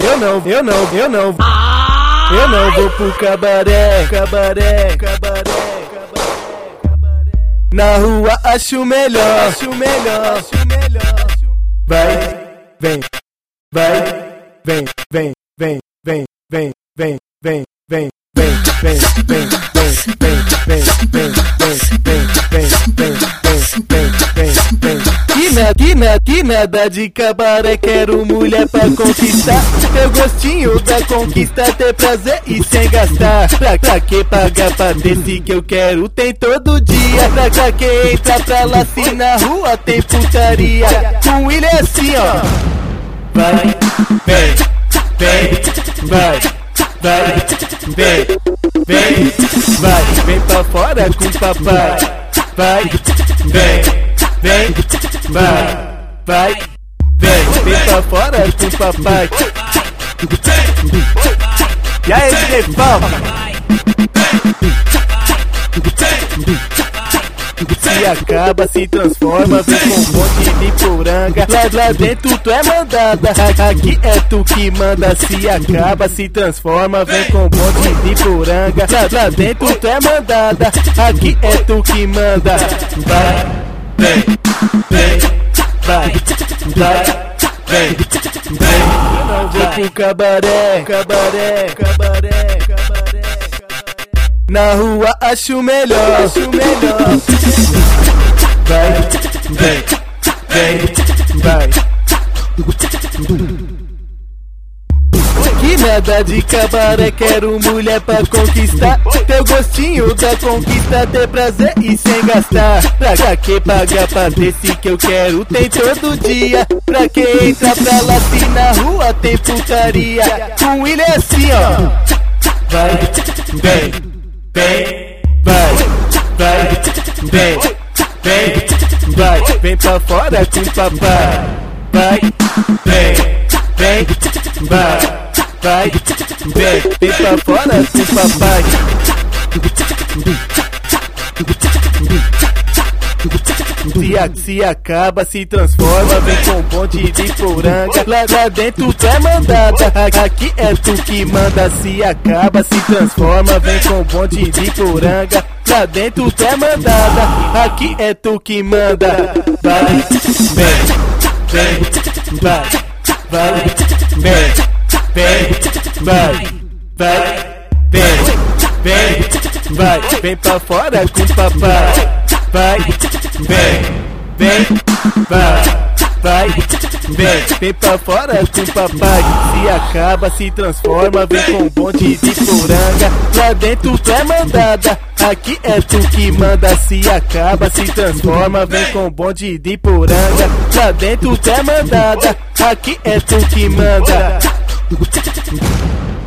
vou pro cabaré. Na rua acho melhor. Vai, vem. Que nada de cabaré, quero mulher pra conquistar. Teu gostinho da conquista, ter prazer e sem gastar. Pra que pagar pra ter se que eu quero tem todo dia. Pra que entra pra lá se na rua tem putaria. Com ele é assim ó. Vai, vem pra fora com papai. Vai, vem pra fora com papai. E aí, Stefão? Se acaba, se transforma, vem com um monte de poranga. Lá dentro tu é mandada, aqui é tu que manda. Se acaba, se transforma, vem com um monte de poranga. Lá dentro tu é mandada, aqui é tu que manda. Vai, vou pro cabaré. Na rua acho melhor. Vai. Que nada de cabaré, quero mulher pra conquistar. Teu gostinho da conquista, ter prazer e sem gastar. Pra que pagar pra ter se que eu quero tem todo dia. Pra que entrar pra lá se na rua tem putaria. Com ele é assim ó. Vai, vem pra fora com papai. Vai, vem pra fora com papai. Se acaba, se transforma, vem com um monte de poranga. Lá dentro tu é mandada, aqui é tu que manda. Se acaba, se transforma, vem com um monte de poranga. Lá dentro tu é mandada, aqui é tu que manda. Vai, vem pra fora com papai. Vai, vem pra fora com papai. Se acaba, se transforma, vem com um monte de poranga. Lá dentro tu é mandada, aqui é tu que manda. Se acaba, se transforma, vem com um monte de poranga. Lá dentro tu é mandada, aqui é tu que manda.